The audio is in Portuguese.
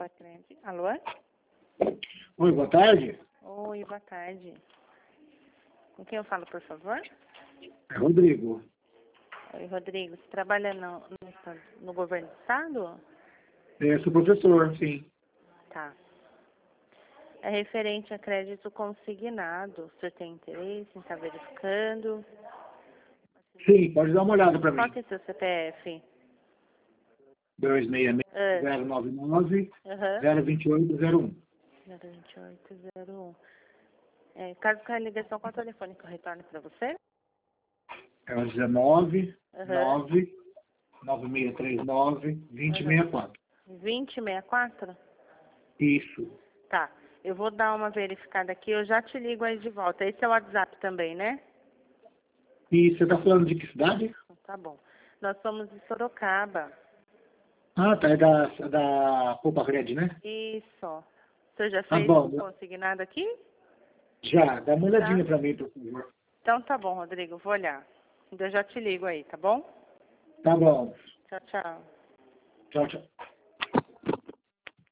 Combacred. Alô? Oi, boa tarde. Oi, boa tarde. Com quem eu falo, por favor? É Rodrigo. Oi, Rodrigo. Você trabalha no governo do estado? Sou professor, sim. Tá. É referente a crédito consignado. O senhor tem interesse em estar verificando? Sim, pode dar uma olhada para Qual mim. que é seu CPF? 266-099-02801. Aham. 02801. Caso caia a ligação, qual é o telefone que eu retorno para você? É o 19 Aham. 9 9639 2064. 2064? Isso. Tá. Eu vou dar uma verificada aqui, eu já te ligo aí de volta. Esse é o WhatsApp também, né? E você está falando de que cidade? Tá bom. Nós somos de Sorocaba. Ah, tá. É da Combacred, né? Isso. O senhor já Tá fez bom. consignado aqui? Já. Dá uma Tá. olhadinha para mim, por favor. Então tá bom, Rodrigo. Vou olhar. Eu já te ligo aí, tá bom? Tá bom. Tchau, tchau. Tchau, tchau.